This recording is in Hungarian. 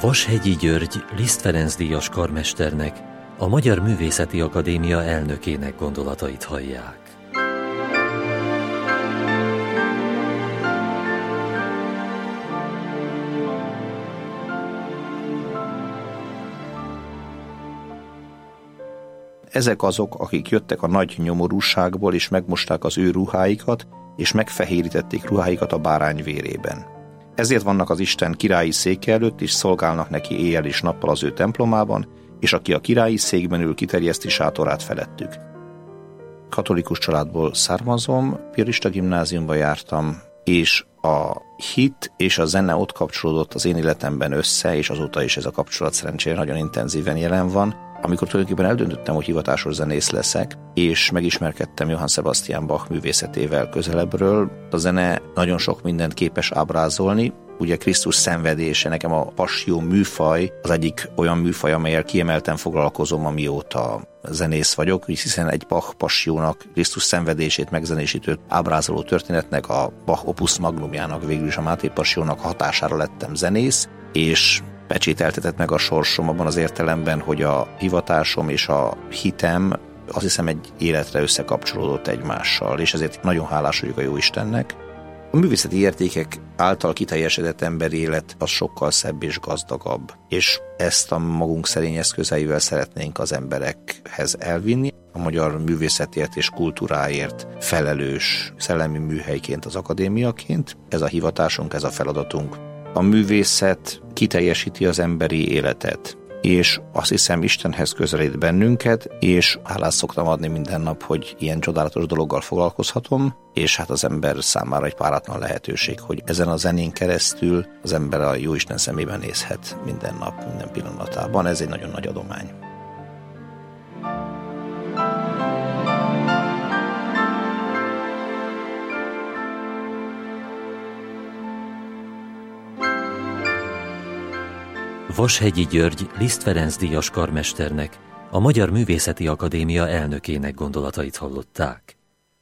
Vashegyi György Liszt Ferenc díjas karmesternek, a Magyar Művészeti Akadémia elnökének gondolatait hallják. Ezek azok, akik jöttek a nagy nyomorúságból, és megmosták az ő ruháikat, és megfehérítették ruháikat a bárány vérében. Ezért vannak az Isten királyi széke előtt, és szolgálnak neki éjjel és nappal az ő templomában, és aki a királyi székben ül, kiterjeszti sátorát felettük. Katolikus családból származom, piarista gimnáziumba jártam, és a hit és a zene ott kapcsolódott az én életemben össze, és azóta is ez a kapcsolat szerencsére nagyon intenzíven jelen van. Amikor tulajdonképpen eldöntöttem, hogy hivatásos zenész leszek, és megismerkedtem Johann Sebastian Bach művészetével közelebbről, a zene nagyon sok mindent képes ábrázolni. Ugye Krisztus szenvedése, nekem a passzió műfaj az egyik olyan műfaj, amelyel kiemelten foglalkozom, amióta zenész vagyok, hiszen egy Bach passziónak, Krisztus szenvedését megzenésítő ábrázoló történetnek, a Bach opus magnumjának, végül is a Máté passziónak hatására lettem zenész, és pecsételtetett meg a sorsom abban az értelemben, hogy a hivatásom és a hitem azt hiszem egy életre összekapcsolódott egymással, és ezért nagyon hálás vagyok a Jóistennek. A művészeti értékek által kiteljesedett emberi élet az sokkal szebb és gazdagabb, és ezt a magunk szerény eszközeivel szeretnénk az emberekhez elvinni. A magyar művészetért és kultúráért felelős szellemi műhelyként, az akadémiaként. Ez a hivatásunk, ez a feladatunk. A művészet kiteljesíti az emberi életet, és azt hiszem Istenhez közelít bennünket, és hálát szoktam adni minden nap, hogy ilyen csodálatos dologgal foglalkozhatom, és hát az ember számára egy páratlan lehetőség, hogy ezen a zenén keresztül az ember a Jóisten szemében nézhet minden nap, minden pillanatában. Ez egy nagyon nagy adomány. Vashegyi György Liszt Ferenc díjas karmesternek, a Magyar Művészeti Akadémia elnökének gondolatait hallották.